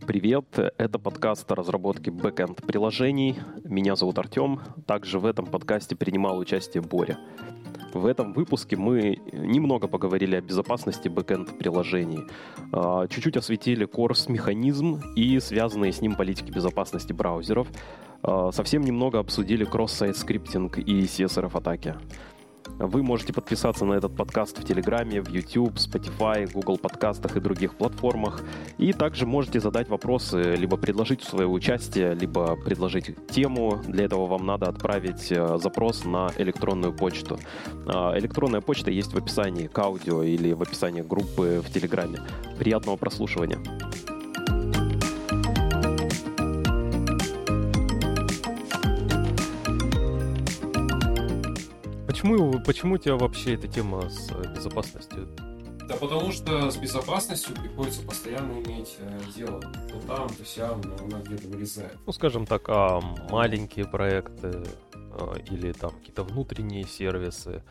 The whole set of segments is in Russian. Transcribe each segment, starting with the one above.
Привет, это подкаст о разработке бэкэнд-приложений. Меня зовут Артем. Также в этом подкасте принимал участие Боря. В этом выпуске мы немного поговорили о безопасности бэкэнд-приложений. Чуть-чуть осветили Core-механизм и связанные с ним политики безопасности браузеров. Совсем немного обсудили кросс-сайт скриптинг и CSRF-атаки. Вы можете подписаться на этот подкаст в Телеграме, в YouTube, Spotify, Google подкастах и других платформах. И также можете задать вопросы, либо предложить свое участие, либо предложить тему. Для этого вам надо отправить запрос на электронную почту. Электронная почта есть в описании к аудио или в описании группы в Телеграме. Приятного прослушивания. Почему у тебя вообще эта тема с безопасностью? Да потому что с безопасностью приходится постоянно иметь дело. То там, то сям, но она где-то вылезает. Ну, скажем так, маленькие проекты или там какие-то внутренние сервисы.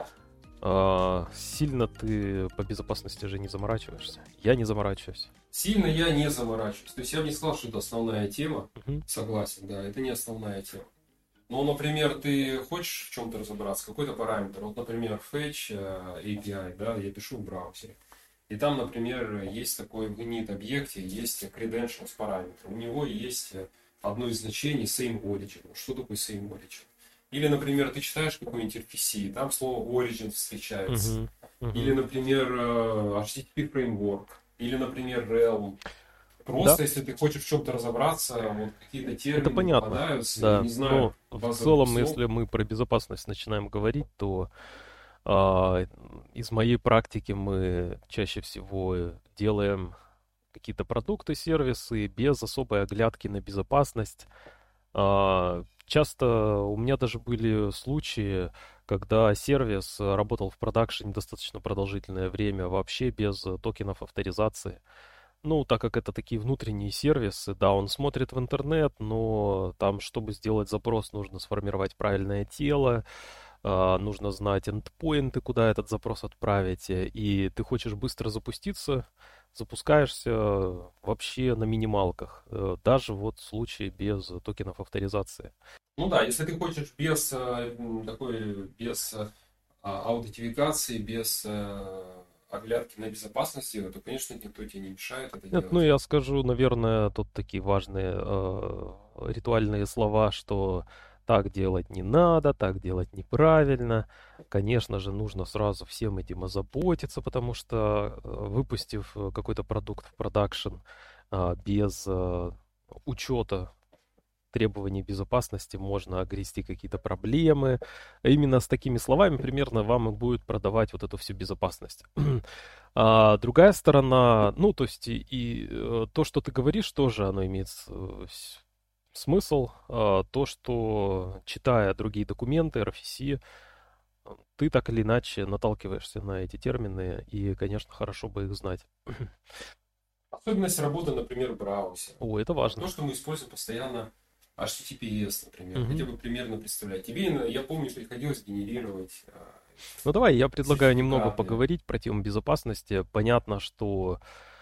Сильно ты по безопасности же не заморачиваешься? Я не заморачиваюсь. Сильно я не заморачиваюсь. То есть я бы не сказал, что это основная тема. Согласен, да, это не основная тема. Ну, например, ты хочешь в чем-то разобраться, какой-то параметр. Вот, например, fetch API, да, я пишу в браузере. И там, например, есть такой в init объекте, есть credentials параметр. У него есть одно из значений same origin. Что такое same origin? Или, например, ты читаешь какой-нибудь RPC, там слово origin встречается. Или, например, HTTP framework. Или, например, Realm. Просто, если ты хочешь в чем-то разобраться, вот какие-то термины попадаются, да. не знаю. В целом, если мы про безопасность начинаем говорить, то из моей практики мы чаще всего делаем какие-то продукты, сервисы без особой оглядки на безопасность. Часто у меня даже были случаи, когда сервис работал в продакшене достаточно продолжительное время, вообще без токенов авторизации. Ну, так как это такие внутренние сервисы, да, он смотрит в интернет, но там, чтобы сделать запрос, нужно сформировать правильное тело, нужно знать эндпоинты, куда этот запрос отправить, и ты хочешь быстро запуститься, запускаешься вообще на минималках, даже вот в случае без токенов авторизации. Ну да, если ты хочешь без аутентификации, без оглядки на безопасности, то, конечно, никто тебе не мешает это делать. Ну, я скажу, наверное, тут такие важные ритуальные слова, что так делать не надо, так делать неправильно. Конечно же, нужно сразу всем этим озаботиться, потому что, выпустив какой-то продукт в продакшн без учета требований безопасности, можно огрести какие-то проблемы. Именно с такими словами примерно вам и будет продавать вот эту всю безопасность. Другая сторона, ну, то есть и то, что ты говоришь, тоже оно имеет смысл. То, что, читая другие документы, RFC, ты так или иначе наталкиваешься на эти термины, и, конечно, хорошо бы их знать. Особенность работы, например, в браузере. О, это важно. То, что мы используем постоянно HTTPS, например, хотя бы примерно представлять. Тебе, я помню, приходилось генерировать... Ну давай, я предлагаю немного поговорить про тему безопасности. Понятно, что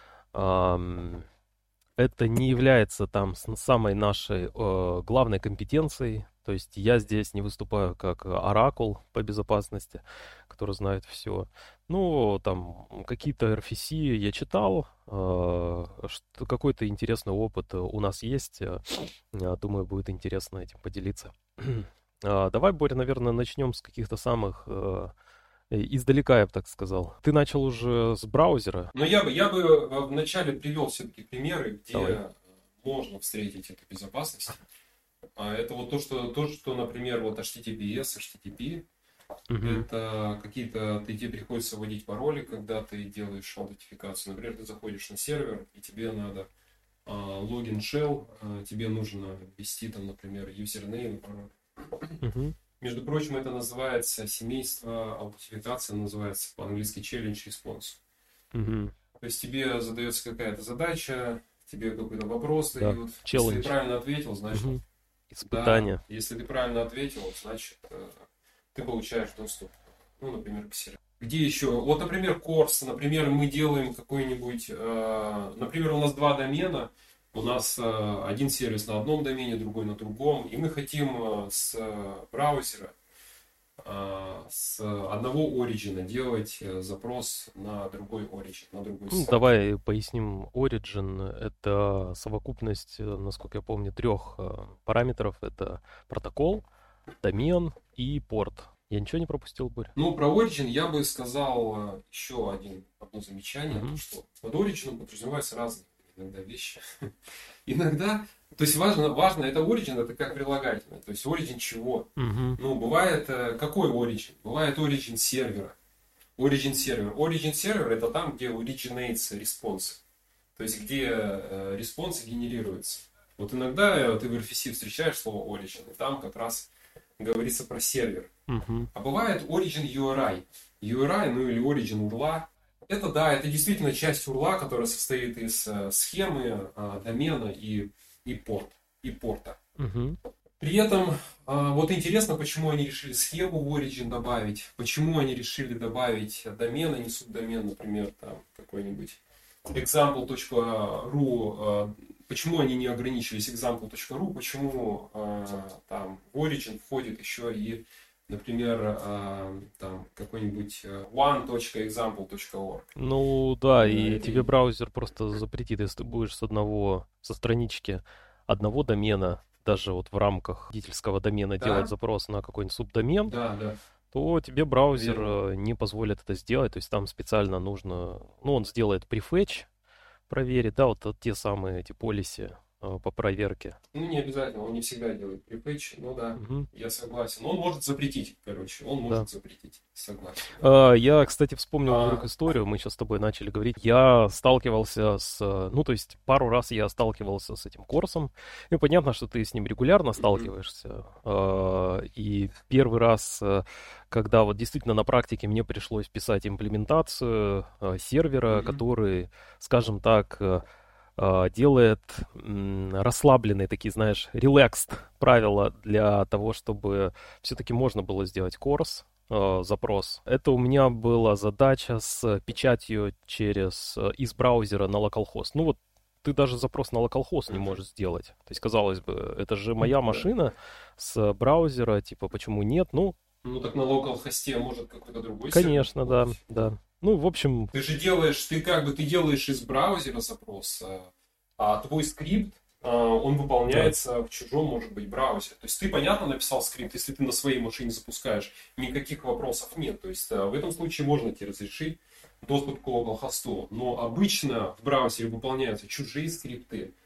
это не является там самой нашей главной компетенцией. То есть я здесь не выступаю как оракул по безопасности, который знает все. Ну, там какие-то RFC я читал, какой-то интересный опыт у нас есть. Думаю, будет интересно этим поделиться. Давай, Боря, наверное, начнем с каких-то самых... Издалека, я бы так сказал. Ты начал уже с браузера. Но я бы вначале привел все-таки примеры, где Давай. можно встретить эту безопасность. Это вот то, что, например, вот HTTPS, HTTP, это какие-то, тебе приходится вводить пароли, когда ты делаешь аутентификацию. Например, ты заходишь на сервер, и тебе надо логин shell, тебе нужно ввести там, например, username, пароль. Между прочим, это называется семейство аутентификации, называется по-английски challenge response. То есть тебе задается какая-то задача, тебе какой-то вопрос дают. Если ты правильно ответил, значит... Испытание. Да, если ты правильно ответил, значит, ты получаешь доступ, ну, например, к серверу. Где еще? Вот, например, Course, например, мы делаем какой-нибудь... например, у нас два домена, У нас один сервис на одном домене, другой на другом, и мы хотим с браузера, с одного Origin делать запрос на другой Origin, на другой сайт. Давай поясним. Origin — это совокупность, насколько я помню, 3 параметров. Это протокол, домен и порт. Я ничего не пропустил, Борь? Ну, про Origin я бы сказал еще одно замечание, что под Origin подразумеваются разные иногда вещи. Иногда, то есть важно, это Origin, это как прилагательное. То есть Origin чего? Ну, бывает, какой Origin? Бывает Origin сервера. Origin сервер это там, где originates response. То есть где респонсы генерируются. Вот иногда ты в RFC встречаешь слово Origin, и там как раз говорится про сервер. А бывает Origin URI. URI, ну или Origin URLA. Это да, это действительно часть URLA, которая состоит из схемы, домена и порта. При этом, вот интересно, почему они решили схему в Origin добавить, почему они решили добавить домен, а не субдомен, например, там какой-нибудь example.ru, почему они не ограничились example.ru, почему там в Origin входит еще и, например, там какой-нибудь one.example.org. Ну да, и тебе браузер просто запретит, если ты будешь со странички одного домена, даже вот в рамках родительского домена делать запрос на какой-нибудь субдомен, то тебе браузер не позволит это сделать. То есть там специально нужно, ну, он сделает prefetch, проверит, да, вот те самые эти policy по проверке. Ну, не обязательно, он не всегда делает prefetch, ну да, я согласен. Он может запретить, запретить, согласен. Я, кстати, вспомнил вдруг историю, мы сейчас с тобой начали говорить. Я сталкивался то есть пару раз я сталкивался с этим курсом. И понятно, что ты с ним регулярно сталкиваешься. И первый раз, когда вот действительно на практике мне пришлось писать имплементацию сервера, который, скажем так, делает расслабленные такие, знаешь, relaxed правила для того, чтобы все-таки можно было сделать курс, запрос. Это у меня была задача с печатью из браузера на localhost. Ну вот ты даже запрос на localhost не можешь сделать. То есть, казалось бы, это же моя машина с браузера, типа, почему нет? Ну так на localhost может какой-то другой конечно, да. Ну, в общем... Ты делаешь из браузера запрос, а твой скрипт, он выполняется в чужом, может быть, браузере. То есть ты, понятно, написал скрипт, если ты на своей машине запускаешь, никаких вопросов нет. То есть в этом случае можно тебе разрешить доступ к localhost. Но обычно в браузере выполняются чужие скрипты.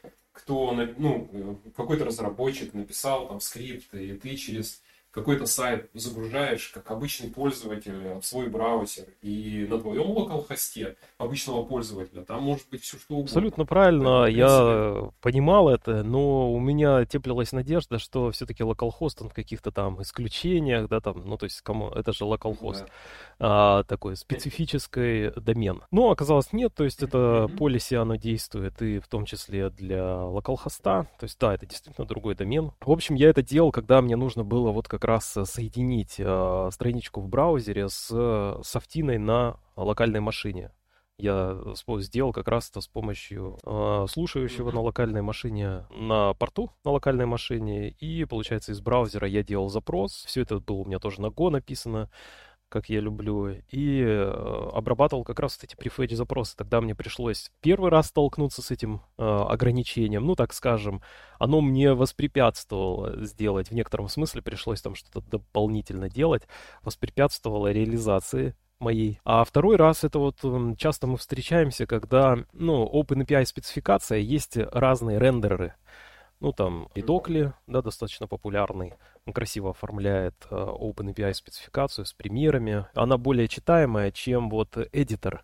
Какой-то разработчик написал там скрипт, и ты через какой-то сайт загружаешь, как обычный пользователь, в свой браузер, и на твоем локал-хосте обычного пользователя там может быть все что угодно. Абсолютно правильно, я понимал это, но у меня теплилась надежда, что все-таки локалхост, он в каких-то там исключениях, да, там, ну, то есть, это же локалхост, такой специфический домен. Но оказалось нет, то есть, это policy, оно действует и в том числе для локалхоста, то есть, да, это действительно другой домен. В общем, я это делал, когда мне нужно было вот как раз соединить страничку в браузере с софтиной на локальной машине. Я сделал как раз это с помощью слушающего на локальной машине на порту на локальной машине. И, получается, из браузера я делал запрос. Все это было у меня тоже на Go написано, как я люблю. И обрабатывал как раз вот эти prefetch запросы. Тогда мне пришлось первый раз столкнуться с этим ограничением. Ну, так скажем, оно мне воспрепятствовало сделать. В некотором смысле пришлось там что-то дополнительно делать. Воспрепятствовало реализации моей. А второй раз это вот часто мы встречаемся, когда, OpenAPI спецификация, есть разные рендереры. Ну, там, Bitocli, да, достаточно популярный. Он красиво оформляет OpenAPI спецификацию с примерами. Она более читаемая, чем вот editor.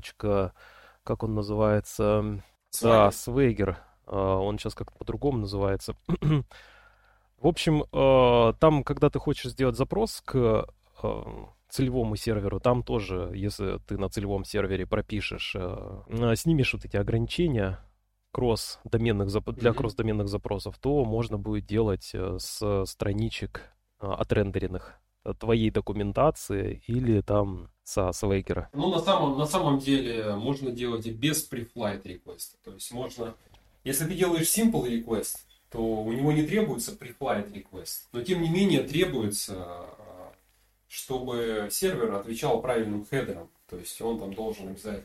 Как он называется? Да, Swagger. Он сейчас как-то по-другому называется. В общем, там, когда ты хочешь сделать запрос к целевому серверу, там тоже, если ты на целевом сервере пропишешь, снимешь вот эти ограничения для кросс-доменных запросов, то можно будет делать с страничек отрендеренных твоей документации или там со Swagger. Ну, на самом деле можно делать и без pre-flight request. То есть можно Если ты делаешь simple request, то у него не требуется preflight request. Но тем не менее требуется, чтобы сервер отвечал правильным хедером. То есть он там должен обязательно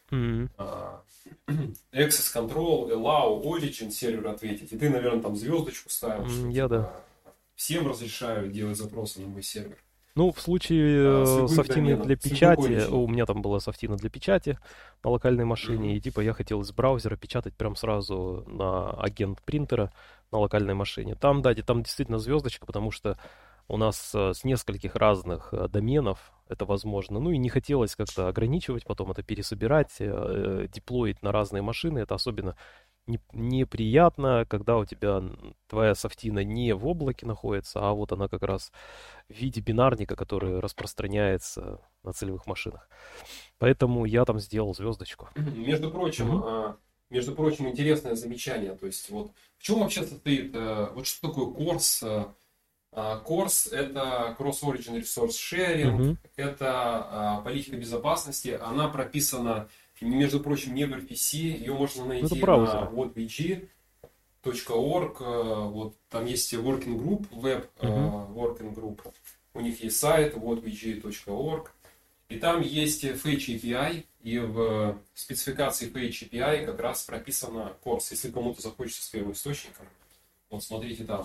access control, allow, origin сервер ответить. И ты, наверное, там звездочку ставил, что всем разрешаю делать запросы на мой сервер. Ну, в случае софтины для печати, у меня там была софтина для печати на локальной машине, и типа я хотел из браузера печатать прям сразу на агент принтера на локальной машине. Там, да, там действительно звездочка, потому что у нас с нескольких разных доменов это возможно. Ну и не хотелось как-то ограничивать, потом это пересобирать, деплоить на разные машины. Это особенно неприятно, когда у тебя твоя софтина не в облаке находится, а вот она как раз в виде бинарника, который распространяется на целевых машинах. Поэтому я там сделал звездочку. Между прочим, интересное замечание. То есть вот в чем вообще состоит, вот что такое CORS? CORS — это Cross-Origin Resource Sharing, это политика безопасности. Она прописана, между прочим, не в RPC, ее можно найти на whatbg.org. Вот, там есть working group, web working group. У них есть сайт whatbg.org. И там есть Fetch API, и в спецификации Fetch API как раз прописано CORS. Если кому-то захочется с первым источником, вот смотрите там.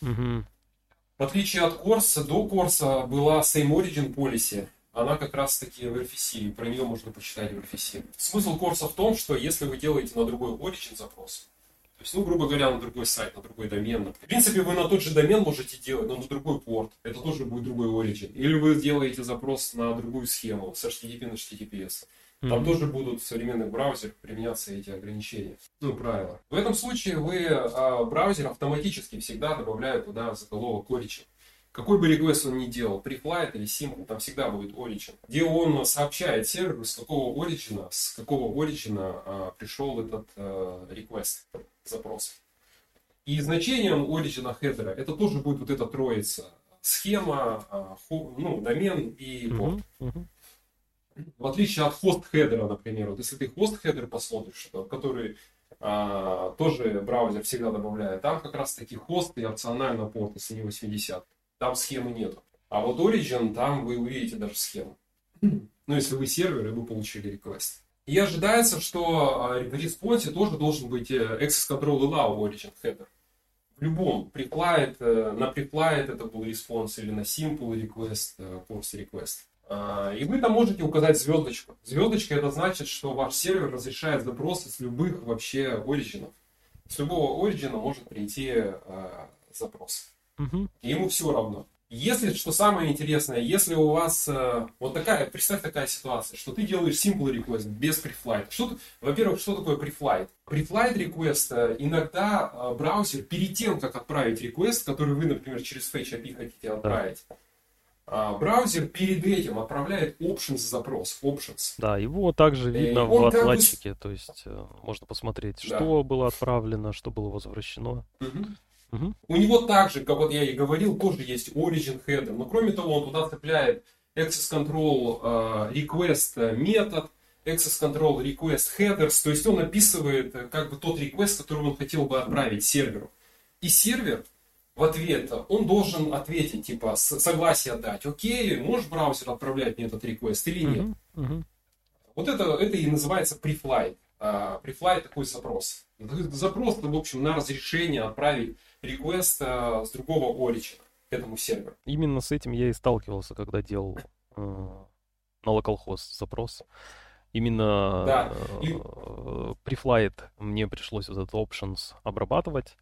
В отличие от CORS, до CORS была Same Origin Policy. Она как раз таки в RFC, про нее можно почитать в RFC. Смысл CORS в том, что если вы делаете на другой Origin запрос, то есть, грубо говоря, на другой сайт, на другой домен, в принципе, вы на тот же домен можете делать, но на другой порт, это тоже будет другой Origin. Или вы делаете запрос на другую схему, с HTTP на HTTPS. Там тоже будут в современных браузерах применяться эти ограничения, правила. В этом случае браузер автоматически всегда добавляет туда заголовок Origin. Какой бы request он ни делал, preflight или simple, там всегда будет origin, где он сообщает серверу, с какого origin пришел этот request, запрос. И значением origin хедера это тоже будет вот эта троица: схема, домен и порт. В отличие от хост хедера, например, вот если ты хост хедер посмотришь, который тоже браузер всегда добавляет, там как раз таки хост и опционально порт, если не 80. Там схемы нету. А вот Origin, там вы увидите даже схему. Если вы сервер, и вы получили request. И ожидается, что в респонсе тоже должен быть access control allow origin header. В любом. На preflight это был респонс, или на simple request, force request. И вы там можете указать звездочку. Звездочка — это значит, что ваш сервер разрешает запросы с любых вообще оригинов. С любого оригина может прийти запрос. И ему все равно. Если, что самое интересное, если у вас представь такая ситуация, что ты делаешь simple request без preflight. Во-первых, что такое preflight? Preflight request иногда браузер перед тем, как отправить request, который вы, например, через Fetch API хотите отправить, браузер перед этим отправляет options запрос. Да, его также видно в отладчике, то есть можно посмотреть, что было отправлено, что было возвращено. У него также, как вот я и говорил, тоже есть origin header, но кроме того он туда цепляет access control request метод, access control request headers, то есть он описывает как бы тот request, который он хотел бы отправить серверу. И сервер в ответ, он должен ответить, типа, согласие дать. Окей, можешь браузер отправлять мне этот request или нет? Вот это и называется preflight. Preflight такой запрос. Запрос, в общем, на разрешение отправить request с другого origin к этому серверу. Именно с этим я и сталкивался, когда делал на localhost запрос. Именно preflight мне пришлось вот этот options обрабатывать.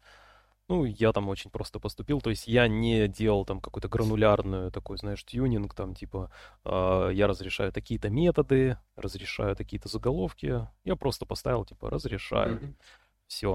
Я там очень просто поступил, то есть я не делал там какой-то гранулярную такой, знаешь, тюнинг, там типа я разрешаю такие-то методы, разрешаю такие-то заголовки, я просто поставил типа разрешаю, все.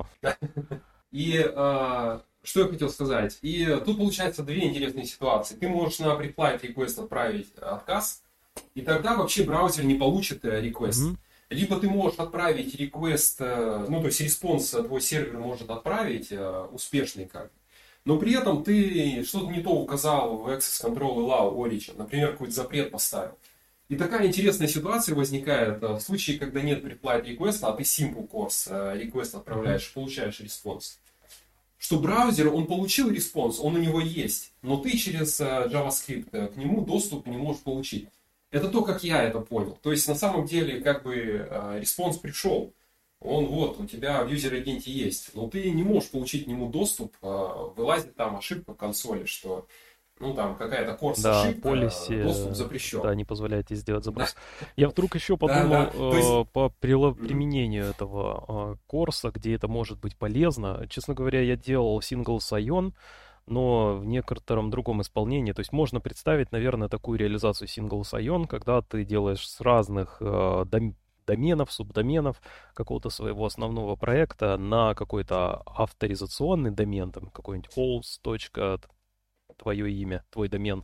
И что я хотел сказать, и тут получается две интересные ситуации. Ты можешь на preflight request отправить отказ, и тогда вообще браузер не получит request. Либо ты можешь отправить request, то есть респонс твой сервер может отправить успешный как. Но при этом ты что-то не то указал в access control allow origin. Например, какой-то запрет поставил. И такая интересная ситуация возникает в случае, когда нет pre-flight request, а ты simple course request отправляешь, получаешь респонс. Что браузер, он получил респонс, он у него есть, но ты через JavaScript к нему доступ не можешь получить. Это то, как я это понял. То есть на самом деле как бы респонс пришел, он вот у тебя в user agent есть, но ты не можешь получить к нему доступ, вылазит там ошибка в консоли, что ну там какая-то корс ошибка, policy, доступ запрещен. Да, не позволяет тебе сделать запрос. Да. Я вдруг еще Да. подумал по применению этого корса, где это может быть полезно. Честно говоря, я делал single sign, но в некотором другом исполнении. То есть можно представить, наверное, такую реализацию single sign, когда ты делаешь с разных доменов, субдоменов какого-то своего основного проекта на какой-то авторизационный домен, там какой-нибудь host. Твое имя, твой домен,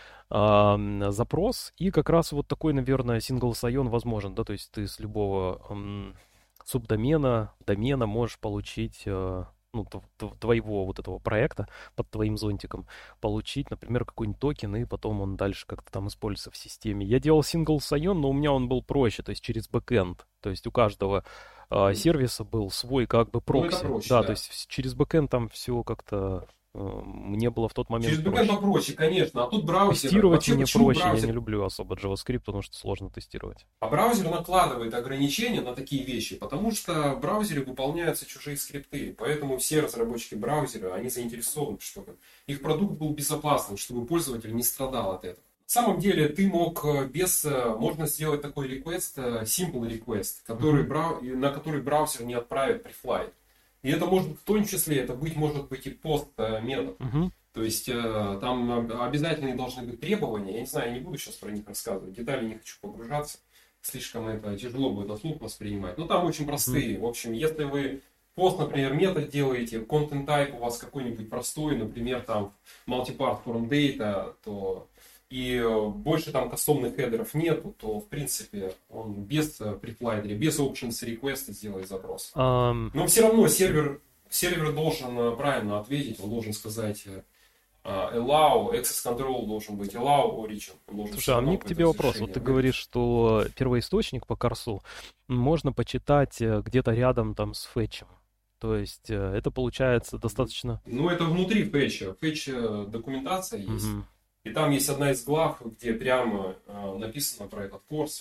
запрос, и как раз вот такой, наверное, single sign возможен, да, то есть ты с любого субдомена, домена можешь получить, ну, твоего вот этого проекта под твоим зонтиком, получить, например, какой-нибудь токен, и потом он дальше как-то там используется в системе. Я делал single sign, но у меня он был проще, то есть через бэкэнд, то есть у каждого сервиса был свой как бы прокси. Ну, проще, да, то есть через бэкэнд там все как-то мне было в тот момент через бэкэнд попроще, конечно, а тут браузер. Тестировать вообще, мне проще, браузер... я не люблю особо JavaScript, потому что сложно тестировать. А браузер накладывает ограничения на такие вещи, потому что в браузере выполняются чужие скрипты, поэтому все разработчики браузера, они заинтересованы, чтобы их продукт был безопасным, чтобы пользователь не страдал от этого. На самом деле ты можно сделать такой request, simple request, на который браузер не отправит preflight. И это может, в том числе, может быть и пост метод. То есть там обязательно должны быть требования. Я не знаю, я не буду сейчас про них рассказывать. Детали не хочу погружаться. Слишком это тяжело будет на слух воспринимать. Но там очень простые. В общем, если вы пост, например, метод делаете, content type у вас какой-нибудь простой, например, там multipart form data, то и больше там кастомных хедеров нету, то в принципе он без преплайдера, без options request сделает запрос. Но все равно сервер должен правильно ответить, он должен сказать allow, access control должен быть allow origin. Слушай, а мне к тебе вопрос. Вот ты говоришь, что первоисточник по корсу можно почитать где-то рядом там с фетчем. То есть это получается достаточно... Ну, это внутри фетча. Фетч документация есть. И там есть одна из глав, где прямо написано про этот курс.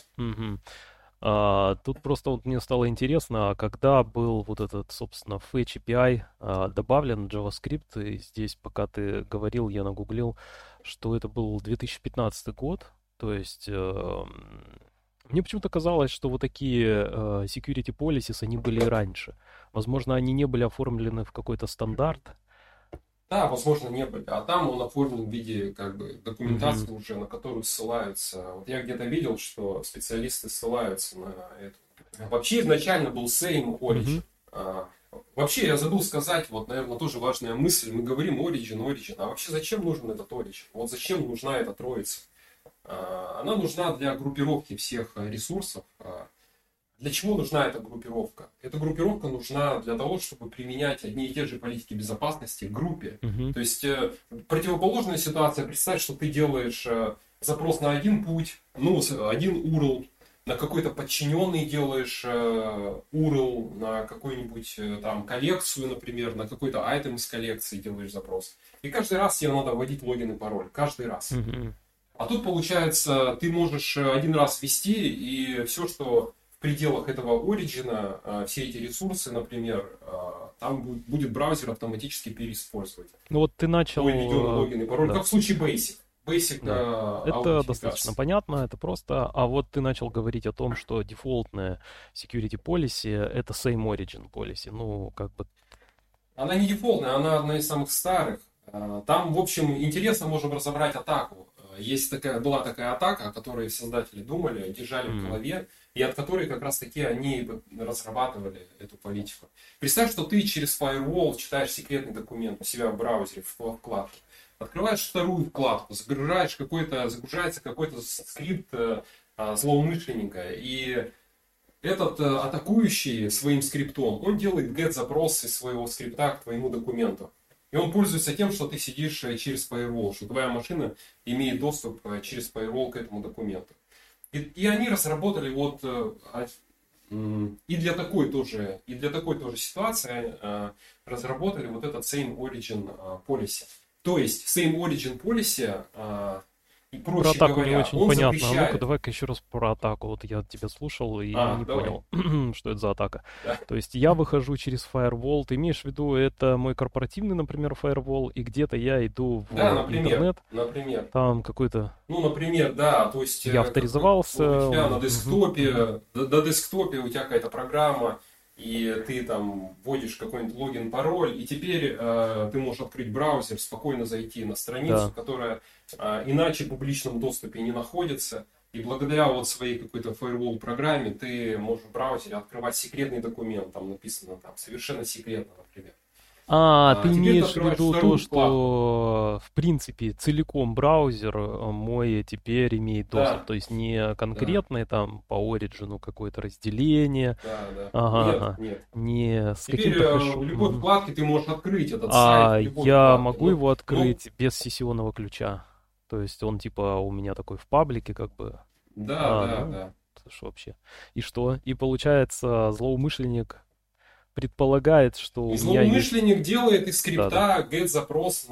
Тут просто вот мне стало интересно, когда был вот этот, собственно, Fetch API добавлен JavaScript, и здесь, пока ты говорил, я нагуглил, что это был 2015 год, то есть мне почему-то казалось, что вот такие security policies, они были и раньше. Возможно, они не были оформлены в какой-то стандарт. Да, возможно, не были. А там он оформлен в виде как бы документации уже, на которую ссылаются. Вот я где-то видел, что специалисты ссылаются на это. Вообще изначально был same origin. Вообще я забыл сказать, вот, наверное, тоже важная мысль. Мы говорим origin. А вообще зачем нужен этот origin? Вот зачем нужна эта троица? Она нужна для группировки всех ресурсов. Для чего нужна эта группировка? Эта группировка нужна для того, чтобы применять одни и те же политики безопасности к группе. То есть противоположная ситуация. Представь, что ты делаешь запрос на один путь, ну, один URL, на какой-то подчиненный делаешь URL, на какую-нибудь там коллекцию, например, на какой-то item из коллекции делаешь запрос. И каждый раз тебе надо вводить логин и пароль. Каждый раз. А тут, получается, ты можешь один раз ввести, и все, что в пределах этого оригина, все эти ресурсы, например, там будет браузер автоматически переиспользовать. Ну вот ты начал... логин и пароль, да. Как в случае Basic. Да. Это достаточно понятно, это просто. А вот ты начал говорить о том, что дефолтная security policy это same origin policy. Ну, как бы... Она не дефолтная, она одна из самых старых. Там, в общем, интересно можем разобрать атаку. Была такая атака, о которой создатели думали, держали в голове, и от которой как раз таки они разрабатывали эту политику. Представь, что ты через firewall читаешь секретный документ у себя в браузере, в вкладке. Открываешь вторую вкладку, загружается какой-то скрипт злоумышленника, и этот атакующий своим скриптом, он делает get-запрос из своего скрипта к твоему документу. И он пользуется тем, что ты сидишь через firewall, что твоя машина имеет доступ через firewall к этому документу. И они разработали вот и для такой тоже ситуации разработали вот этот Same Origin Policy. То есть Same Origin Policy, и Про проще атаку не говоря, очень он понятно. А ну-ка, запрещает. давай-ка еще раз про атаку. Вот я тебя слушал и не Давай. понял, что это за атака. Да. То есть я выхожу через firewall. Ты имеешь в виду, это мой корпоративный, например, firewall, и где-то я иду Да, в например, интернет, там какой-то... Ну, например, да, то есть Я авторизовался. у тебя на Мгм, мгм. десктопе, на десктопе у тебя какая-то программа, и ты там вводишь какой-нибудь логин, пароль, и теперь ты можешь открыть браузер, спокойно зайти на страницу, Да. которая иначе в публичном доступе не находится, и благодаря вот своей какой-то firewall программе ты можешь в браузере открывать секретный документ, там написано там совершенно секретно, например. Ты Теперь ты имеешь в открываешь виду то, вторую вкладку. что в принципе целиком браузер мой теперь имеет доступ, Да, то есть не да, конкретное там по Origin какое-то разделение, да, да. ага, Нет, ага, нет. не с Теперь каким-то в хэшом. любой Мгм. вкладке ты можешь открыть этот сайт, А в любой я вкладке. могу его Ну, открыть без сессионного ключа, то есть он типа у меня такой в паблике как бы, да, да, ну, да. это ж вообще. И что? И получается злоумышленник предполагает, что И у меня есть... злоумышленник делает из Да, да. скрипта get запрос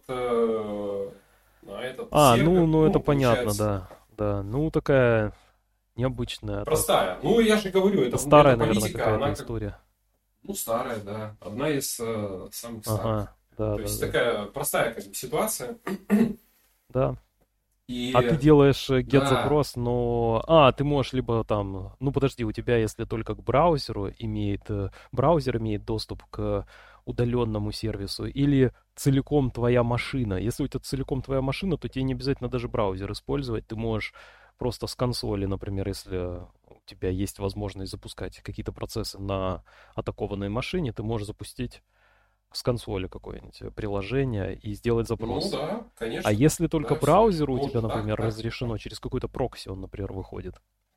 на этот сервер. Ну это Ну, понятно, получается, да. Да, ну такая необычная атака. простая. Ну, я же говорю, Это эта старая, наверное, политика, какая-то она как, история. ну, старая, да. Одна из самых старых. Ага, да, То да, есть да. такая простая как бы ситуация. Да. А ты И делаешь get да, запрос, но... ты можешь либо там... Ну, подожди, у тебя, если только к браузеру имеет... Браузер имеет доступ к удаленному сервису, или целиком твоя машина. Если у тебя целиком твоя машина, то тебе не обязательно даже браузер использовать. Ты можешь просто с консоли, например, если у тебя есть возможность запускать какие-то процессы на атакованной машине, ты можешь запустить с консоли какое-нибудь приложение и сделать ну запрос. да, А конечно. если только Да, все браузеру у тебя, можно так, например, так, так. разрешено, через какой-то прокси он, например, выходит,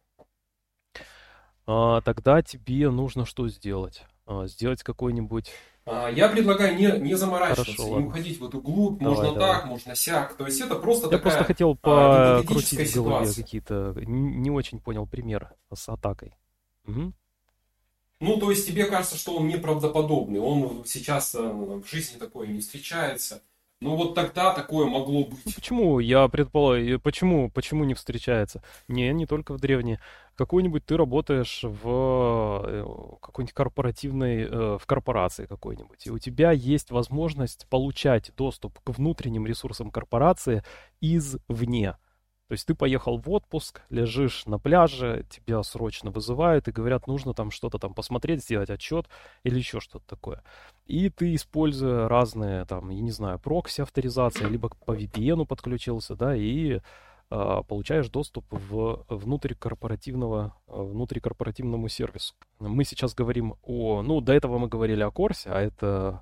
тогда тебе нужно что сделать? Сделать какой-нибудь... Я предлагаю не Хорошо, заморачиваться, не ладно. уходить в эту глубь. Давай, Можно давай. так, можно сяк. То есть это просто Я просто такая хотел покрутить гипотетическая в голове ситуация. какие-то... Не очень понял пример с атакой. Мгм. Ну, то есть тебе кажется, что он неправдоподобный. Он сейчас в жизни такое не встречается. Ну, вот тогда такое могло Ну, быть. почему? Я предполагаю, почему не встречается? Не только в древней. Какой-нибудь ты работаешь в какой-нибудь корпоративной, в корпорации какой-нибудь, и у тебя есть возможность получать доступ к внутренним ресурсам корпорации извне. То есть ты поехал в отпуск, лежишь на пляже, тебя срочно вызывают и говорят, нужно там что-то там посмотреть, сделать отчет или еще что-то такое. И ты, используя разные, там, я не знаю, прокси-авторизация, либо по VPN подключился, да, и получаешь доступ в внутрикорпоративному сервису. Мы сейчас говорим ну, до этого мы говорили о Корсе, а это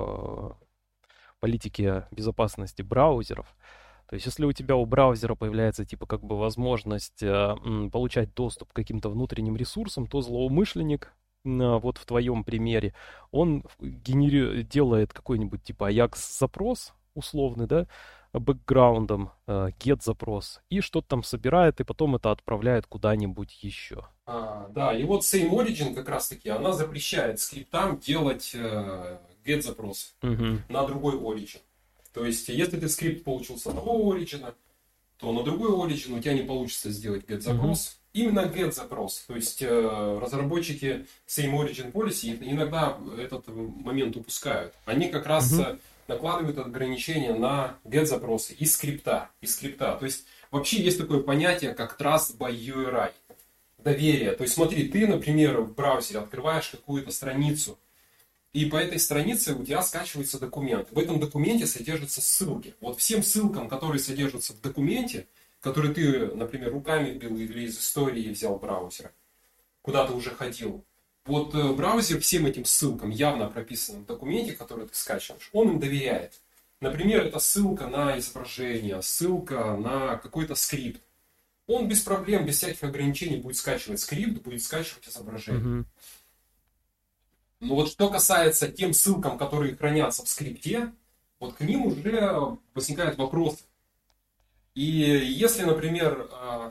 политике безопасности браузеров. То есть, если у тебя у браузера появляется типа как бы возможность получать доступ к каким-то внутренним ресурсам, то злоумышленник, вот в твоем примере, он делает какой-нибудь типа Ajax-запрос условный, да, бэкграундом, get-запрос, и что-то там собирает, и потом это отправляет куда-нибудь еще. Да, и вот Same Origin как раз таки, она запрещает скриптам делать get запрос Мгм. на другой origin. То есть, если ты скрипт получил с одного origin, то на другой origin у тебя не получится сделать get Мгм. запрос. Именно get запрос. То есть, разработчики Same Origin Policy иногда этот момент упускают. Они как раз Мгм. накладывают ограничения на get запросы из скрипта. То есть, вообще есть такое понятие, как Trust by URI. Доверие. То есть, смотри, ты, например, в браузере открываешь какую-то страницу, и по этой странице у тебя скачивается документ. В этом документе содержатся ссылки. Вот всем ссылкам, которые содержатся в документе, которые ты, например, руками вбил или из истории взял браузера, куда ты уже ходил, вот браузер всем этим ссылкам, явно прописанным в документе, который ты скачиваешь, он им доверяет. Например, это ссылка на изображение, ссылка на какой-то скрипт. Он без проблем, без всяких ограничений будет скачивать скрипт, будет скачивать изображение. Мгм. Но вот что касается тем ссылкам, которые хранятся в скрипте, вот к ним уже возникают вопросы. И если, например,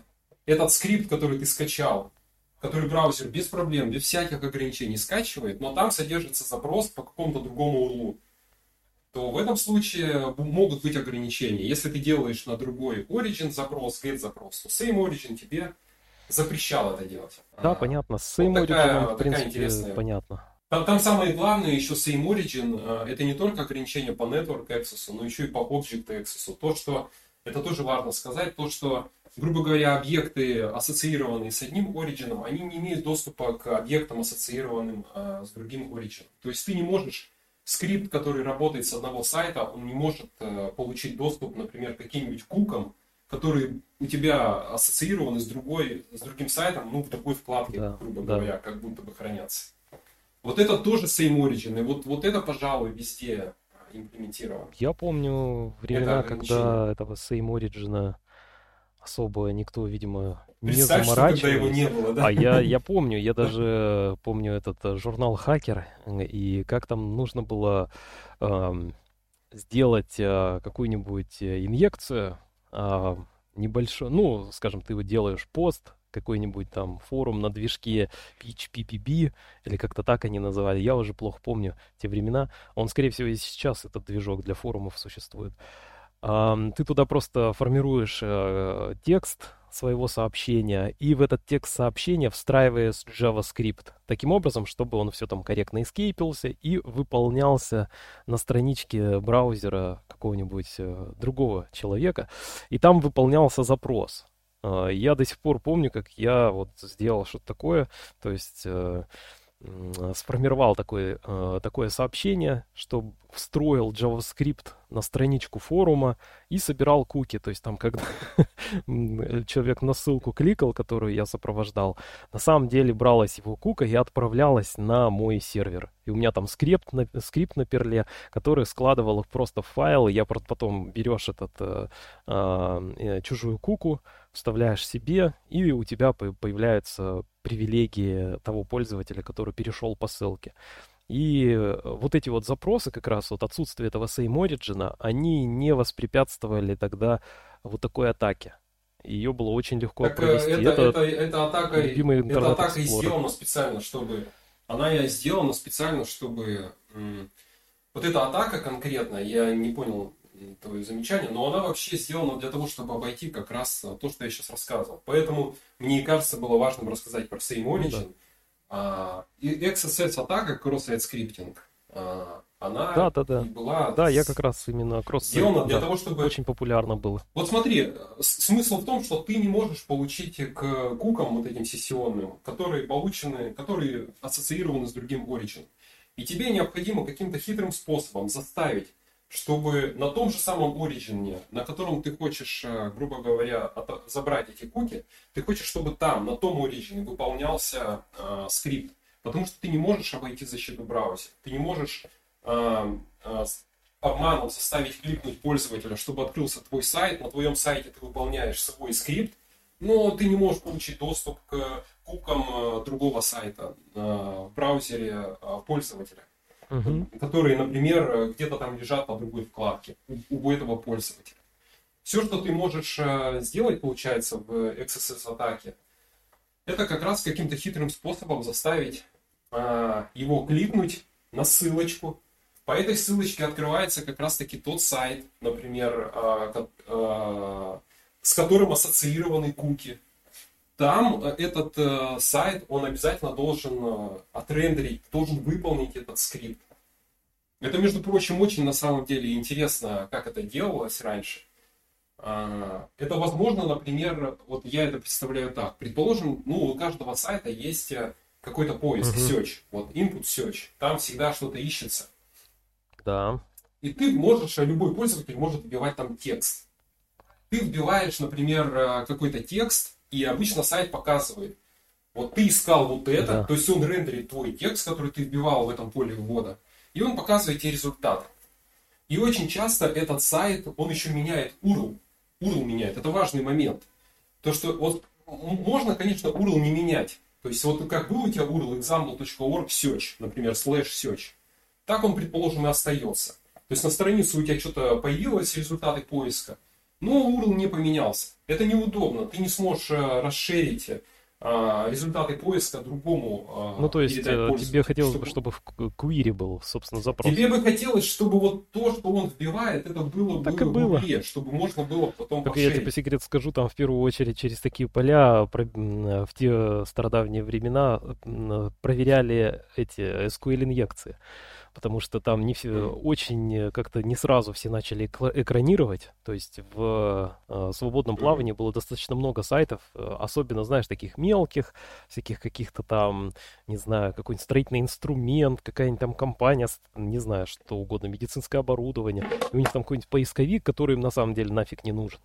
этот скрипт, который ты скачал, который браузер без проблем, без всяких ограничений скачивает, но там содержится запрос по какому-то другому урлу, то в этом случае могут быть ограничения. Если ты делаешь на другой origin запрос, get запрос, то same origin тебе запрещал это делать. Да, понятно. С same вот origin, в принципе, понятно. Там самое главное еще same origin, это не только ограничение по network access, но еще и по object access. То, что, это тоже важно сказать, то, что, грубо говоря, объекты, ассоциированные с одним origin, они не имеют доступа к объектам, ассоциированным с другим origin. То есть ты не можешь, скрипт, который работает с одного сайта, он не может получить доступ, например, к каким-нибудь кукам, которые у тебя ассоциированы с другим сайтом, ну, в другой вкладке, да, грубо говоря, как будто бы хранятся. Вот это тоже same origin, и вот это, пожалуй, везде имплементировано. Я помню времена, когда этого same origin особо никто, видимо, не заморачивался. Когда его не было, да? А я помню, я даже помню этот журнал «Хакер», и как там нужно было сделать какую-нибудь инъекцию, небольшой, ну, скажем, ты вот делаешь пост, какой-нибудь там форум на движке PHPPB, или как-то так они называли, я уже плохо помню те времена. Он, скорее всего, и сейчас этот движок для форумов существует. Ты туда просто формируешь текст своего сообщения, и в этот текст сообщения встраиваешь JavaScript таким образом, чтобы он все там корректно эскейпился и выполнялся на страничке браузера какого-нибудь другого человека, и там выполнялся запрос. Я до сих пор помню, как я вот сделал что-то такое, то есть сформировал такое сообщение, что встроил JavaScript на страничку форума и собирал куки. То есть там, когда человек на ссылку кликал, которую я сопровождал, на самом деле бралась его кука и отправлялась на мой сервер. И у меня там скрипт на перле, который складывал их просто в файл. И я потом берешь чужую куку, вставляешь себе, и у тебя появляются привилегии того пользователя, который перешел по ссылке. И вот эти вот запросы, как раз вот отсутствие этого same origin, они не воспрепятствовали тогда вот такой атаке. Ее было очень легко провести. Эта атака и сделана специально, чтобы... Она сделана специально, чтобы... Вот эта атака конкретно, я не понял твое замечание, но она вообще сделана для того, чтобы обойти как раз то, что я сейчас рассказывал. Поэтому мне кажется, было важным рассказать про same origin. И XSS атака, cross-site scripting, она была... Да, я как раз именно сделана для того, чтобы... Очень популярно было. Вот смотри, смысл в том, что ты не можешь получить к кукам вот этим сессионным, которые ассоциированы с другим origin. И тебе необходимо каким-то хитрым способом заставить, чтобы на том же самом origin, на котором ты хочешь, грубо говоря, забрать эти куки, ты хочешь, чтобы там, на том origin, выполнялся скрипт. Потому что ты не можешь обойти защиту браузера. Ты не можешь обманом заставить кликнуть пользователя, чтобы открылся твой сайт. На твоем сайте ты выполняешь свой скрипт, но ты не можешь получить доступ к кукам другого сайта в браузере пользователя. Которые, например, где-то там лежат на другой вкладке у этого пользователя. Все, что ты можешь сделать, получается, в XSS-атаке, это как раз каким-то хитрым способом заставить его кликнуть на ссылочку. По этой ссылочке открывается как раз-таки тот сайт, например, с которым ассоциированы куки. Там этот сайт, он обязательно должен отрендерить, должен выполнить этот скрипт. Это, между прочим, очень на самом деле интересно, как это делалось раньше. Это возможно, например, вот я это представляю так. Предположим, у каждого сайта есть какой-то поиск, search, вот input search. Там всегда что-то ищется. Да. И ты можешь, любой пользователь может вбивать там текст. Ты вбиваешь, например, какой-то текст, и обычно сайт показывает, вот ты искал вот это, да. То есть он рендерит твой текст, который ты вбивал в этом поле ввода, и он показывает тебе результаты. И очень часто этот сайт, он еще меняет URL. URL меняет, это важный момент. То, что вот можно, конечно, URL не менять. То есть вот как был у тебя URL example.org search, например, /search, так он, предположим, и остается. То есть на странице у тебя что-то появилось, результаты поиска, но URL не поменялся. Это неудобно, ты не сможешь расширить результаты поиска другому Ну, то есть тебе хотелось бы, чтобы в query был, собственно, запрос. Тебе бы хотелось, чтобы вот то, что он вбивает, это было Так бы и в было. угле, чтобы можно было потом Только я тебе по пошерить. секрету скажу, там в первую очередь через такие поля в те стародавние времена проверяли эти SQL-инъекции. Потому что там не все, очень как-то не сразу все начали экранировать. То есть в свободном плавании было достаточно много сайтов, особенно, знаешь, таких мелких, всяких каких-то там, не знаю, какой-нибудь строительный инструмент, какая-нибудь там компания, не знаю, что угодно, медицинское оборудование. И у них там какой-нибудь поисковик, который им на самом деле нафиг не нужен.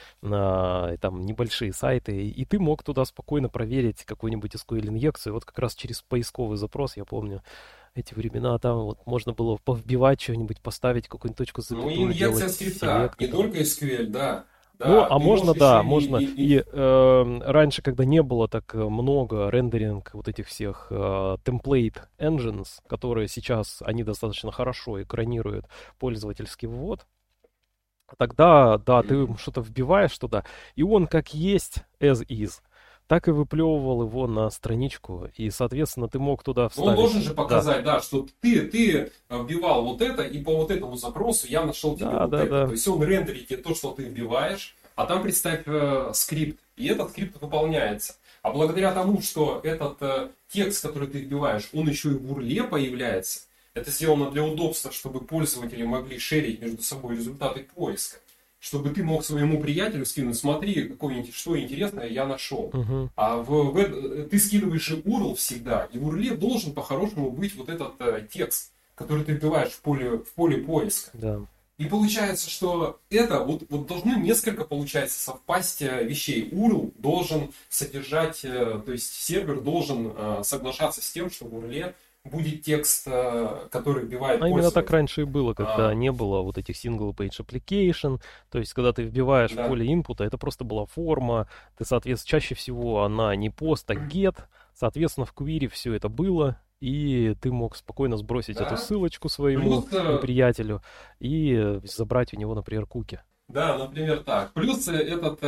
Там небольшие сайты, и ты мог туда спокойно проверить какую-нибудь SQL-инъекцию. Вот как раз через поисковый запрос, я помню, эти времена, там вот можно было повбивать что-нибудь, поставить какую-нибудь точку Ну, запятую, инъекция делать скрипта, селект. не только SQL, да. Ну, Да, а ты можно, можешь да, еще можно. И раньше, когда не было так много рендеринг вот этих всех template engines, которые сейчас, они достаточно хорошо экранируют пользовательский ввод, тогда, да, ты что-то вбиваешь туда, и он как есть, as is, так и выплевывал его на страничку, и, соответственно, ты мог туда Он вставить. должен же показать, да, что ты вбивал вот это, и по вот этому запросу я нашел тебе вот это. Да. То есть он рендерит тебе то, что ты вбиваешь, а там представь скрипт, и этот скрипт выполняется. А благодаря тому, что этот текст, который ты вбиваешь, он еще и в урле появляется, это сделано для удобства, чтобы пользователи могли шерить между собой результаты поиска. Чтобы ты мог своему приятелю скинуть, смотри, что интересное я нашел. А ты скидываешь же URL всегда, и в URL должен по-хорошему быть вот этот текст, который ты вбиваешь в поле поиска. Да. И получается, что это вот должно несколько, получается, совпасть вещей. URL должен содержать, то есть сервер должен соглашаться с тем, что в URL будет текст, который вбивает пользователь. Именно так раньше и было, когда не было вот этих single-page application. То есть, когда ты вбиваешь в поле инпута, это просто была форма. Ты, соответственно, чаще всего она не post, а get. Соответственно, в query все это было. И ты мог спокойно сбросить эту ссылочку своему приятелю и забрать у него, например, куки. Да, например, так. Плюс этот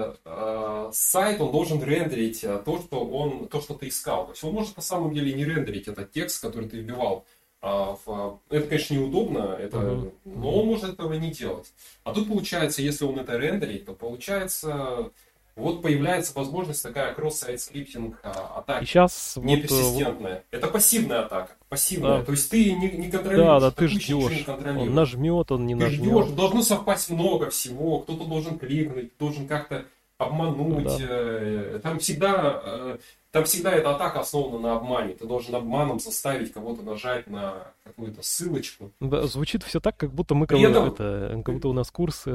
сайт, он должен рендерить то, что ты искал. То есть он может на самом деле не рендерить этот текст, который ты вбивал. Это, конечно, неудобно, но он может этого не делать. А тут получается, если он это рендерит, то получается... Вот появляется возможность такая кросс-сайт скриптинг атаки. И сейчас не персистентная. Это пассивная атака. Пассивная. Да. То есть ты не контролируешь. Да, ты ждешь. Он нажмет, он не нажмет. Ты ждешь. Должно совпасть много всего. Кто-то должен кликнуть, должен как-то обмануть. Да. Там всегда эта атака основана на обмане. Ты должен обманом заставить кого-то нажать на какую-то ссылочку. Да, звучит все так, как будто как будто у нас курс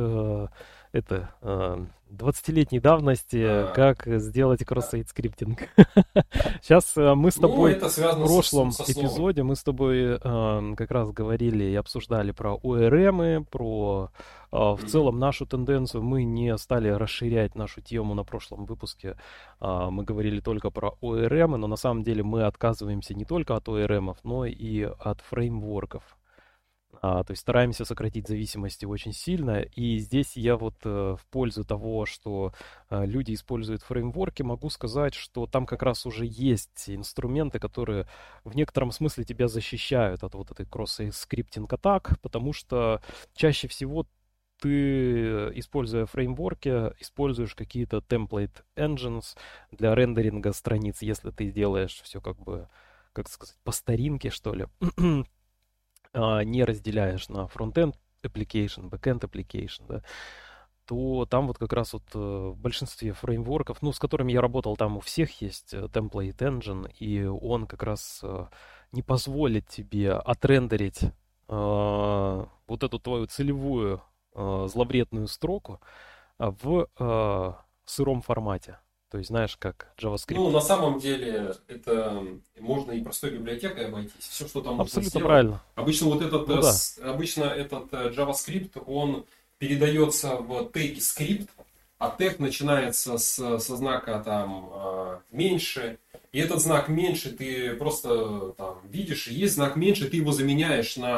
20-летней давности, как сделать кросс-сайт скриптинг. Сейчас мы с тобой в прошлом эпизоде мы с тобой как раз говорили и обсуждали про ORM, про в целом нашу тенденцию. Мы не стали расширять нашу тему на прошлом выпуске. Мы говорили только про ORM, но на самом деле мы отказываемся не только от ORM, но и от фреймворков. То есть стараемся сократить зависимости очень сильно. И здесь я вот в пользу того, что люди используют фреймворки, могу сказать, что там как раз уже есть инструменты, которые в некотором смысле тебя защищают от вот этой кросс-скриптинг атак, потому что чаще всего ты, используя фреймворки, используешь какие-то template engines для рендеринга страниц, если ты делаешь все как сказать, по старинке, что ли. Не разделяешь на фронт-энд application, back-end application, да, то там вот как раз вот в большинстве фреймворков, с которыми я работал, там у всех есть template engine, и он как раз не позволит тебе отрендерить вот эту твою целевую зловредную строку в сыром формате. То есть, знаешь, как JavaScript. На самом деле, это можно и простой библиотекой обойтись. Все, что там абсолютно правильно. Обычно этот JavaScript, он передается в теги скрипт, а тег начинается со знака там меньше. И этот знак меньше ты просто там видишь, и есть знак меньше, ты его заменяешь на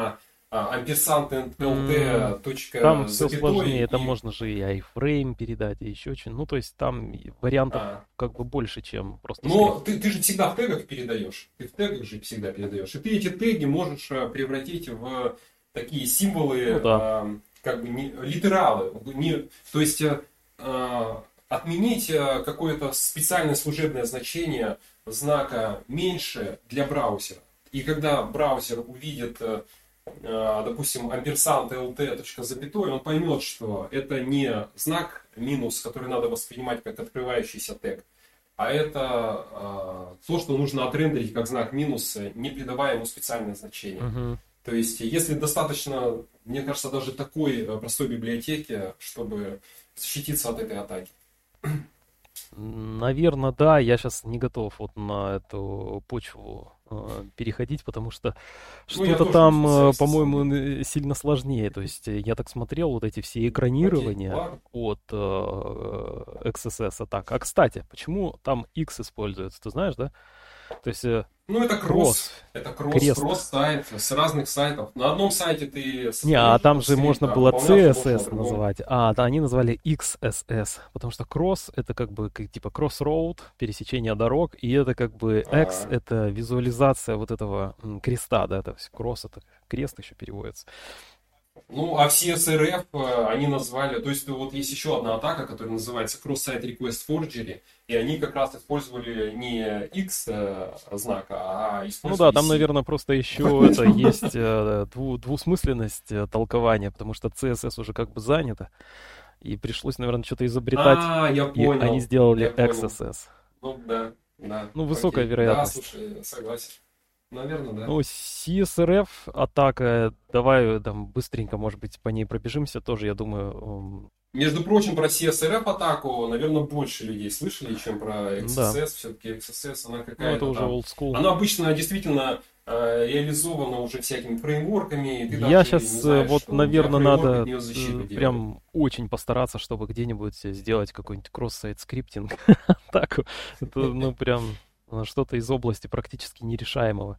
амперсант lt. Там все Запятой, сложнее, там можно же и iframe передать, и еще что-нибудь. Ну, то есть там вариантов как бы больше, чем просто но ты же всегда в тегах передаешь. Ты в тегах же всегда передаешь. И ты эти теги можешь превратить в такие символы, как бы литералы. То есть отменить какое-то специальное служебное значение знака меньше для браузера. И когда браузер увидит, допустим, амперсант lt. Он поймет, что это не знак минус, который надо воспринимать как открывающийся тег, а это то, что нужно отрендерить как знак минус, не придавая ему специальное значение. То есть, если достаточно, мне кажется, даже такой простой библиотеки, чтобы защититься от этой атаки. Наверное, да, я сейчас не готов вот на эту почву переходить, потому что что-то там, по-моему, сильно сложнее. То есть я так смотрел, вот эти все экранирования от XSS атак. А кстати, почему там X используется, ты знаешь, да? То есть, это кросс. Это кросс-сайт с разных сайтов. На одном сайте ты... Не, там же можно было CSS называть. Да, они назвали XSS, потому что кросс это как бы типа crossroad, пересечение дорог, и это как бы X это визуализация вот этого креста, да, то есть кросс это крест еще переводится. А в CSRF они назвали, то есть вот есть еще одна атака, которая называется Cross-Site Request Forgery, и они как раз использовали не X знака, а использовали там, наверное, просто еще это есть двусмысленность толкования, потому что CSS уже как бы занято, и пришлось, наверное, что-то изобретать, я понял, и они сделали XSS. Да. Высокая вероятность. Да, слушай, согласен. Наверное, да. CSRF атака, давай там быстренько, может быть, по ней пробежимся тоже, я думаю. Между прочим, про CSRF атаку, наверное, больше людей слышали, чем про XSS. Да. Все-таки XSS, она какая-то... это уже old school. Она обычно действительно реализована уже всякими фреймворками. Я сейчас, наверное, надо прям очень постараться, чтобы где-нибудь сделать какой-нибудь кросс-сайт скриптинг атаку. Это, прям... что-то из области практически нерешаемого.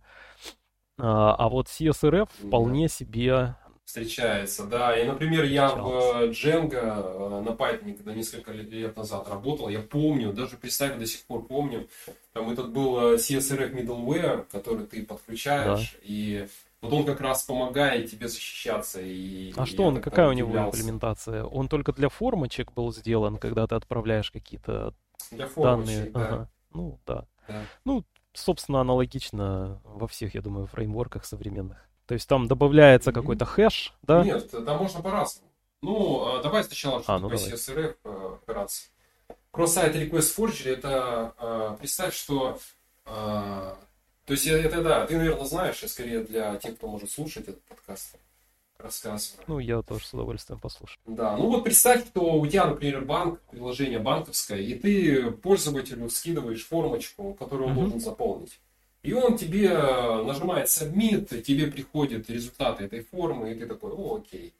А вот CSRF вполне себе... встречается, да. И, например, я в Django на Python, когда несколько лет назад работал, я помню, даже представь, до сих пор помню, там этот был CSRF middleware, который ты подключаешь, и вот он как раз помогает тебе защищаться. Какая у него имплементация? Он только для формочек был сделан, когда ты отправляешь какие-то для формочек, данные? Да. Да. Собственно, аналогично во всех, я думаю, фреймворках современных. То есть там добавляется какой-то хэш, да? Нет, там можно по-разному. Давай сначала, что такое CSRF операция. Cross-Site Request Forgery, это, представь, что... то есть это, ты, наверное, знаешь, скорее для тех, кто может слушать этот подкаст, рассказ. Я тоже с удовольствием послушаю. Да, представь, что у тебя, например, приложение банковское, и ты пользователю скидываешь формочку, которую он должен заполнить. И он тебе нажимает Submit, тебе приходят результаты этой формы, и ты такой, окей.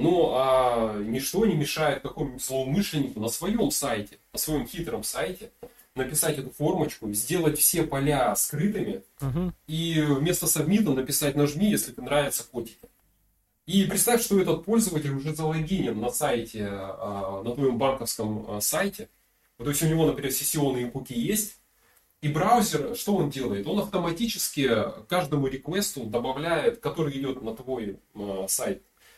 Ничто не мешает какому-нибудь злоумышленнику на своем сайте, на своем хитром сайте, написать эту формочку, сделать все поля скрытыми, и вместо Submit написать «нажми», если тебе нравятся котики. И представь, что этот пользователь уже залогинен на сайте, на твоем банковском сайте. То есть у него, например, сессионные куки есть. И браузер, что он делает? Он автоматически каждому реквесту добавляет, который идет на твой сайт,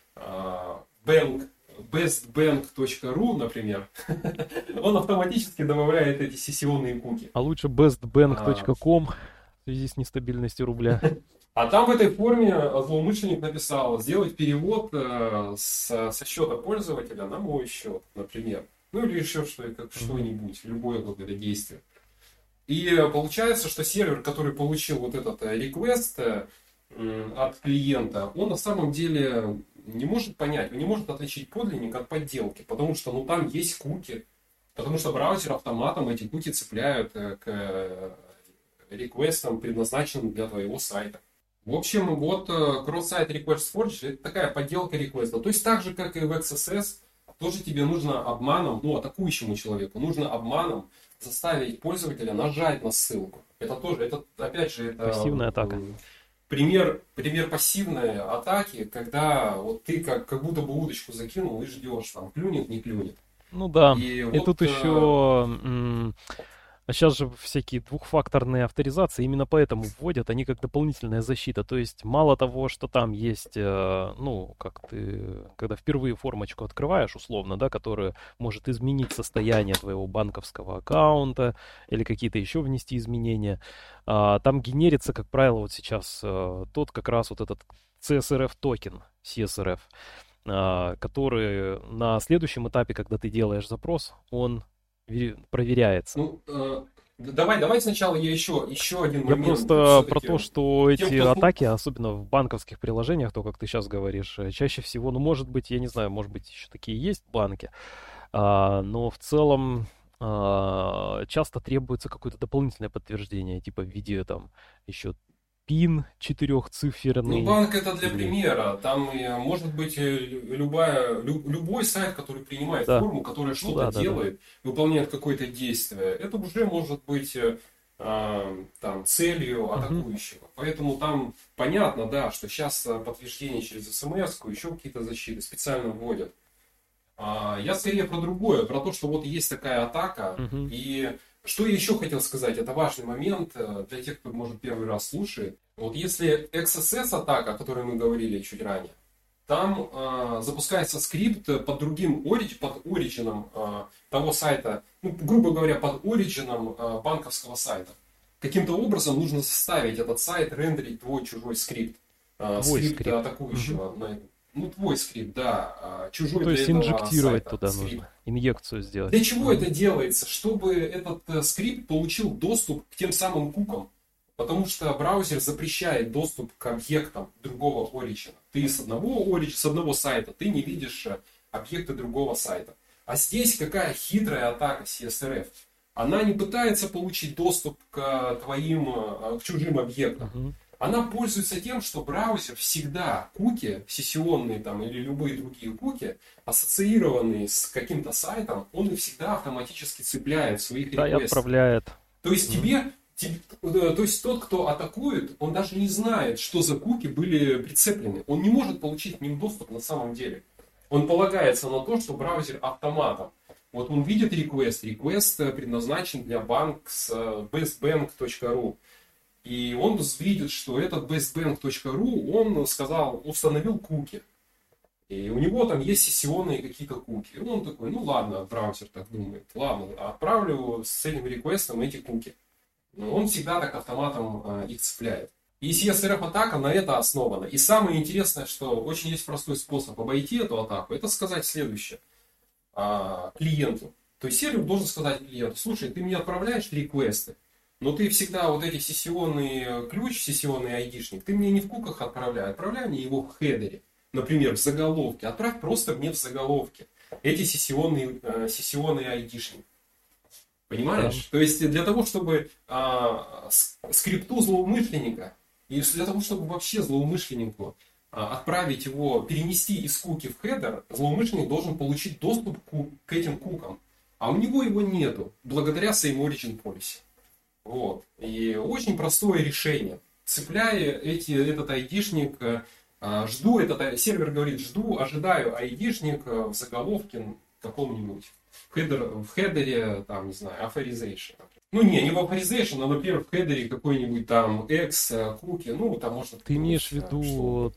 bestbank.ru, например, он автоматически добавляет эти сессионные куки. А лучше bestbank.com в связи с нестабильностью рубля. А там в этой форме злоумышленник написал сделать перевод со счета пользователя на мой счет, например. Или еще что-нибудь, любое какое-то действие. И получается, что сервер, который получил вот этот request от клиента, он на самом деле не может понять, он не может отличить подлинник от подделки, потому что там есть куки, потому что браузер автоматом эти куки цепляют к реквестам, предназначенным для твоего сайта. В общем, Cross-Site Request Forgery это такая подделка реквеста. То есть так же, как и в XSS, тоже тебе нужно обманом, атакующему человеку, нужно обманом заставить пользователя нажать на ссылку. Это опять же, пассивная атака. пример пассивной атаки, когда вот ты как будто бы удочку закинул и ждешь, там, клюнет, не клюнет. Ну да, И и тут еще... А сейчас же всякие двухфакторные авторизации именно поэтому вводят, они как дополнительная защита. То есть мало того, что там есть, ну, как ты, когда впервые формочку открываешь, условно, да, которая может изменить состояние твоего банковского аккаунта или какие-то еще внести изменения, там генерится, как правило, вот сейчас тот как раз вот этот CSRF токен, CSRF, который на следующем этапе, когда ты делаешь запрос, он проверяется. Ну, давай сначала я еще один момент. Я просто про то, что эти атаки, особенно в банковских приложениях, то, как ты сейчас говоришь, чаще всего, ну, может быть, я не знаю, может быть, еще такие есть банки, но в целом часто требуется какое-то дополнительное подтверждение, типа в виде там еще пин четырехциферный. Ну, банк это для примера. Там может быть любой сайт, который принимает форму, которая что-то делает, выполняет какое-то действие. Это уже может быть там, целью атакующего. Поэтому там понятно, да, что сейчас подтверждение через смс-ку, еще какие-то защиты специально вводят. Я скорее про другое, про то, что вот есть такая атака, и что я еще хотел сказать, это важный момент для тех, кто, может, первый раз слушает. Вот если XSS-атака, о которой мы говорили чуть ранее, там запускается скрипт под другим под ориджином того сайта, ну, грубо говоря, под ориджином банковского сайта. Каким-то образом нужно заставить этот сайт рендерить твой чужой скрипт. Скрипт атакующего. Ну, твой скрипт, да. Чужой то для есть этого инжектировать сайта туда скрипт. нужно, инъекцию сделать. Для чего это делается? Чтобы этот скрипт получил доступ к тем самым кукам. Потому что браузер запрещает доступ к объектам другого оригина. Ты с одного сайта ты не видишь объекты другого сайта. А здесь какая хитрая атака CSRF. Она не пытается получить доступ к чужим объектам. Она пользуется тем, что браузер всегда куки, сессионные там, или любые другие куки, ассоциированные с каким-то сайтом, он их всегда автоматически цепляет в своих реквестах. Да, и отправляет. То есть то есть тот, кто атакует, он даже не знает, что за куки были прицеплены. Он не может получить к ним доступ на самом деле. Он полагается на то, что браузер автоматом. Вот он видит реквест предназначен для bestbank.ru. И он видит, что этот bestbank.ru, он установил куки. И у него там есть сессионные какие-то куки. И он такой, ну ладно, браузер так думает, ладно, отправлю с этим реквестом эти куки. Но он всегда так автоматом их цепляет. И CSRF-атака на это основана. И самое интересное, что очень есть простой способ обойти эту атаку, это сказать следующее клиенту. То есть сервер должен сказать клиенту, слушай, ты мне отправляешь реквесты, но ты всегда вот эти сессионный ключ, сессионный айдишник, ты мне не в куках отправляй мне его в хедере. Например, в заголовке. Отправь просто мне в заголовке эти сессионные айдишники. Понимаешь? То есть для того, чтобы скрипту злоумышленника, и для того, чтобы вообще злоумышленнику отправить его, перенести из куки в хедер, злоумышленник должен получить доступ к этим кукам. А у него его нету, благодаря Same Origin Policy. Вот. И очень простое решение. Цепляя этот айдишник, сервер говорит, ожидаю айдишник в заголовке каком-нибудь. В хедере, там, не знаю, authorization. Ну, не в authorization, а, например, в хедере какой-нибудь там X, куки, ну, там можно... Ты имеешь в виду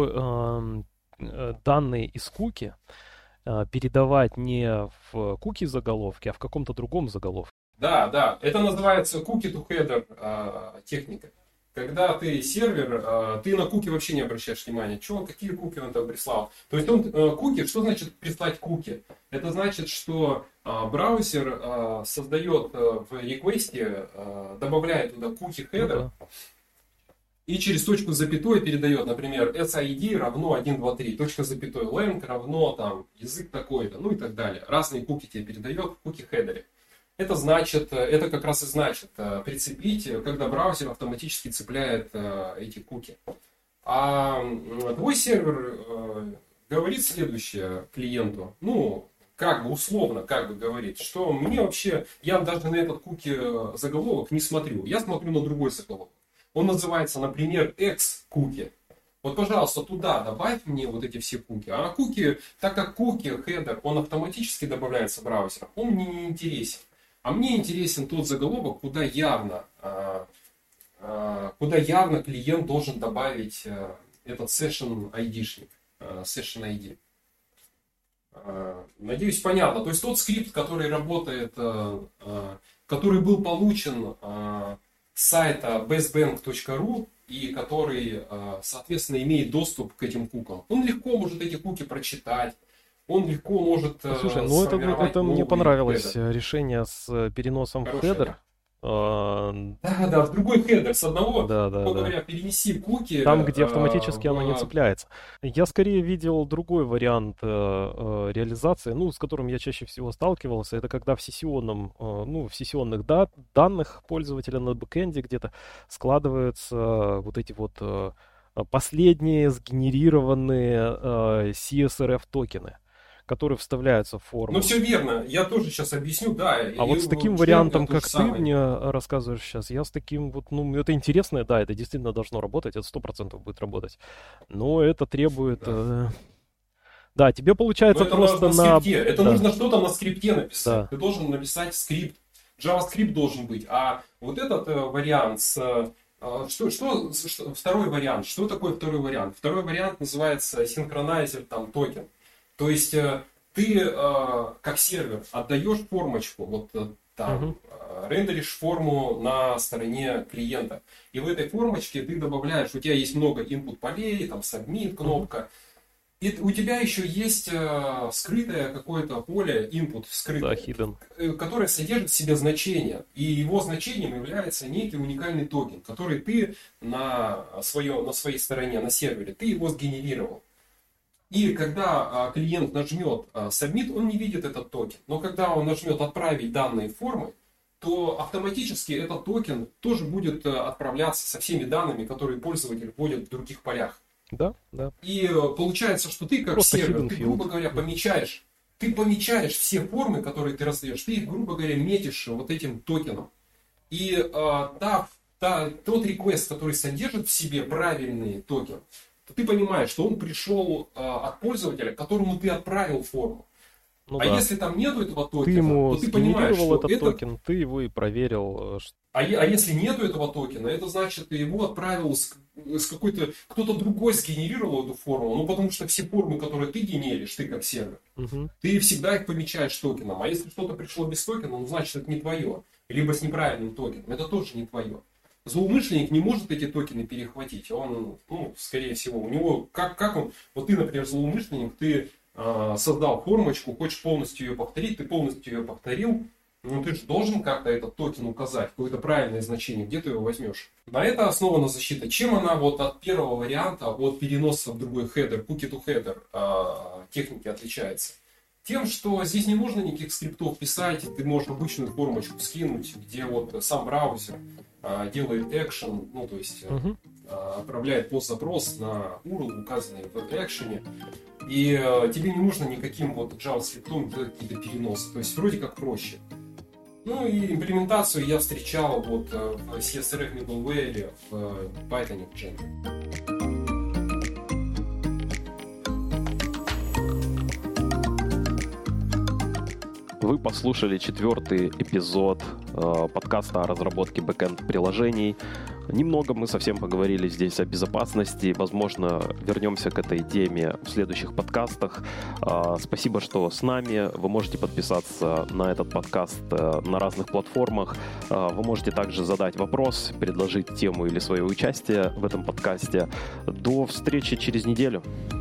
данные из куки передавать не в куки заголовке, а в каком-то другом заголовке? Да, это называется cookie-to-header техника. Когда ты сервер, ты на куки вообще не обращаешь внимания, какие куки он там прислал. То есть куки, что значит прислать куки? Это значит, что браузер создает в реквесте, добавляет туда куки-хедер, и через точку с запятой передает, например, SID равно 123, точка с запятой, lang равно там язык такой-то, ну и так далее. Разные куки тебе передает в куки-хедере. Это как раз и значит прицепить, когда браузер автоматически цепляет эти куки. А твой сервер говорит следующее клиенту, ну, условно говорит, что мне вообще, я даже на этот куки заголовок не смотрю, я смотрю на другой заголовок. Он называется, например, X-куки. Вот, пожалуйста, туда добавь мне вот эти все куки. А куки, так как куки, хедер, он автоматически добавляется браузером, он мне не интересен. А мне интересен тот заголовок, куда явно клиент должен добавить этот session ID-шник, session ID. Надеюсь, понятно. То есть тот скрипт, который работает, который был получен с сайта bestbank.ru и который, соответственно, имеет доступ к этим кукам. Он легко может эти куки прочитать, он легко может Слушай, ну это мне понравилось решение с переносом в хедер. Да, в другой хедер с одного, говоря, перенеси куки. Там, где автоматически оно не цепляется. Я скорее видел другой вариант реализации, с которым я чаще всего сталкивался. Это когда в сессионных данных пользователя на бэкэнде где-то складываются вот эти вот последние сгенерированные CSRF токены, которые вставляются в форму. Ну, все верно. Я тоже сейчас объясню, да. А вот с таким вариантом, как ты мне рассказываешь сейчас, я с таким вот, это интересно, да, это действительно должно работать, это 100% будет работать. Но это требует... Да, тебе получается просто на... Это нужно что-то на скрипте написать. Да. Ты должен написать скрипт. JavaScript должен быть. А вот этот вариант с... Второй вариант. Что такое второй вариант? Второй вариант называется синхронайзер токен. То есть ты как сервер отдаешь формочку, рендеришь форму на стороне клиента. И в этой формочке ты добавляешь, у тебя есть много input полей, submit кнопка. И у тебя еще есть скрытое какое-то поле, input скрытое, которое содержит в себе значение. И его значением является некий уникальный токен, который ты на своей стороне, на сервере, ты его сгенерировал. И когда клиент нажмет Submit, он не видит этот токен. Но когда он нажмет Отправить данные формы, то автоматически этот токен тоже будет отправляться со всеми данными, которые пользователь вводит в других полях. Да. И получается, что ты как просто сервер, ты, грубо говоря, помечаешь все формы, которые ты раздаешь, ты их, грубо говоря, метишь вот этим токеном. И тот request, который содержит в себе правильный токен, то ты понимаешь, что он пришел от пользователя, которому ты отправил форму. Если там нету этого токена, то ты понимаешь, что этот токен, ты его и проверил. А если нету этого токена, это значит, ты его отправил с какой-то... Кто-то другой сгенерировал эту форму, потому что все формы, которые ты генеришь, ты как сервер, ты всегда их помечаешь токеном. А если что-то пришло без токена, значит, это не твое. Либо с неправильным токеном, это тоже не твое. Злоумышленник не может эти токены перехватить. Он, скорее всего, у него, как он, вот ты, например, злоумышленник, ты создал формочку, хочешь полностью ее повторить, ты полностью ее повторил, ты же должен как-то этот токен указать, какое-то правильное значение, где ты его возьмешь. На это основана защита. Чем она вот от первого варианта, от переноса в другой хедер, cookie to header техники отличается? Тем, что здесь не нужно никаких скриптов писать, ты можешь обычную формочку скинуть, где вот сам браузер делает экшен, то есть отправляет пост-запрос на URL, указанный в экшене, и тебе не нужно никаким JavaScript делать какие-то переносы, то есть вроде как проще. И имплементацию я встречал в CSRF middleware в Python в Django. Вы послушали 4-й эпизод подкаста о разработке бэкэнд-приложений. Немного мы совсем поговорили здесь о безопасности. Возможно, вернемся к этой теме в следующих подкастах. Спасибо, что с нами. Вы можете подписаться на этот подкаст на разных платформах. Вы можете также задать вопрос, предложить тему или свое участие в этом подкасте. До встречи через неделю.